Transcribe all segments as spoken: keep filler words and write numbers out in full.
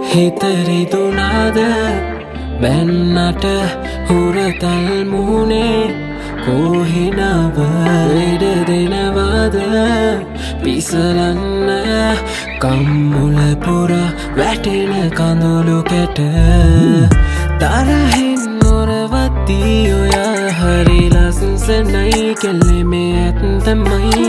හිතරි දුනාද බැන්නට හුරතල් මුහුණේ කොහිනව ඉඩ දෙනවාද පිසලන්න කම්මුල පුරා වැටෙන කඳුළු කැට තරහින් නොරවත්දී ඔයා හරි ලස්සනයි කෙල්ලෙමේ ඇත්තමයි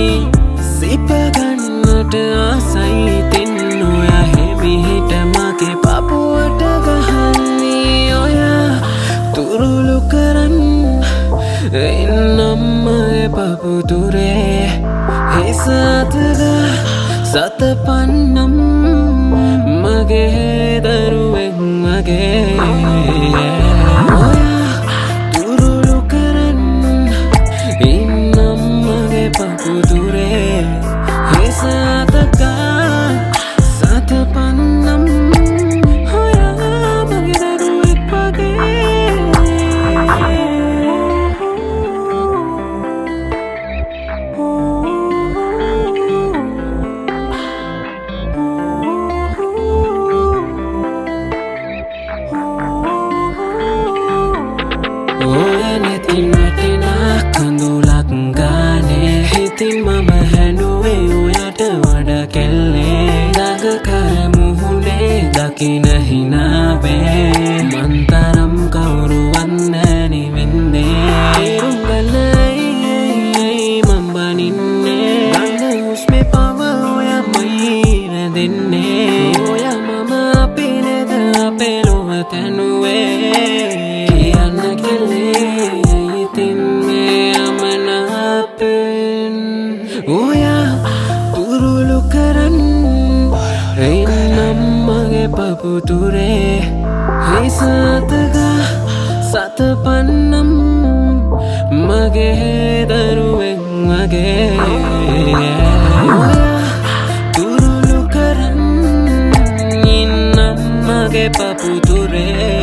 සිපගන්නට ආසයි තින් ඔයා හිමිහිට මගේ පපුවට ගහන්නේ ඔයා තුරුළු කරන්න එන්නම්මගේ පපුතුරේ හිස අතග සතපන්නම් මගේ දරුවෙක් මගේ ඔයා තුරුළු කරන්න එන්නම්මගේ පපුතුරේ හිස අතග සතපන්නම් ඔයා මගේ දරුවෙක් මගේ ඔයනෙතින් වැටෙනා කඳුලක් ගානේ හිතින් මම හැඬුවේ ඔයට වඩ කෙල්ලේ දගකර මුහුණේ දකින හිනාවේ මන්තරම් කවුරුවත් නැනි වෙන්නේ ඉරුංගලයි මම්බනින්නේ ගඳ හුස්මේ පව ඔයමයි රැඳෙන්නේ ඔය මම අපේ නේද අපේ ලොව තැනුවේ කියන්න කෙල්ලේ ඉතින් මේ අමනාපෙන් ඔයා තුරුළු කරන්න එන්නම් මගේ පපුතුරේ හිස අතග සතපන්නම් මගේ දරුවෙක් මගේ ඔයා තුරුළු කරන්න එන්නම් මගේ පපුතුරේ